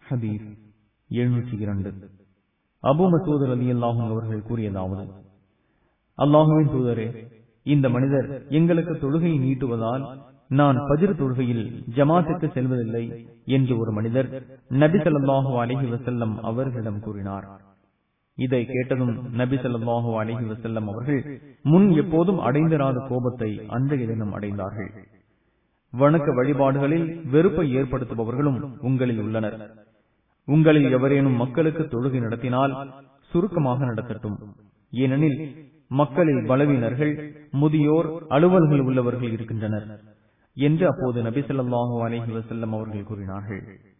ஹதீஸ் 702. அபூ மஸ்ஊத் ரலியல்லாஹு அன்ஹு அவர்கள் கூறியதாவது, அல்லாஹ்வின் தூதரே, இந்த மனிதர் எங்களுக்கு தொழுகையை நீட்டுவதால் நான் ஃபஜ்ர் தொழுகையில் ஜமாத்துக்கு செல்வதில்லை என்று ஒரு மனிதர் நபி ஸல்லல்லாஹு அலைஹி வஸல்லம் அவர்களிடம் கூறினார். இதை கேட்டதும் நபி ஸல்லல்லாஹு அலைஹி வஸல்லம் அவர்கள் முன் எப்போதும் அடைந்திராத கோபத்தை அன்றைய தினம் அடைந்தார்கள். வணக்க வழிபாடுகளில் வெறுப்பை ஏற்படுத்துபவர்களும் உங்களில் உள்ளனர். உங்களில் எவரேனும் மக்களுக்கு தொழுகை நடத்தினால் சுருக்கமாக நடத்தட்டும். ஏனெனில் மக்களில் பலவீனர்கள், முதியோர், அலுவல்கள் உள்ளவர்கள் இருக்கின்றனர் என்று அப்போது நபி ஸல்லல்லாஹு அலைஹி வஸல்லம் அவர்கள் கூறினார்கள்.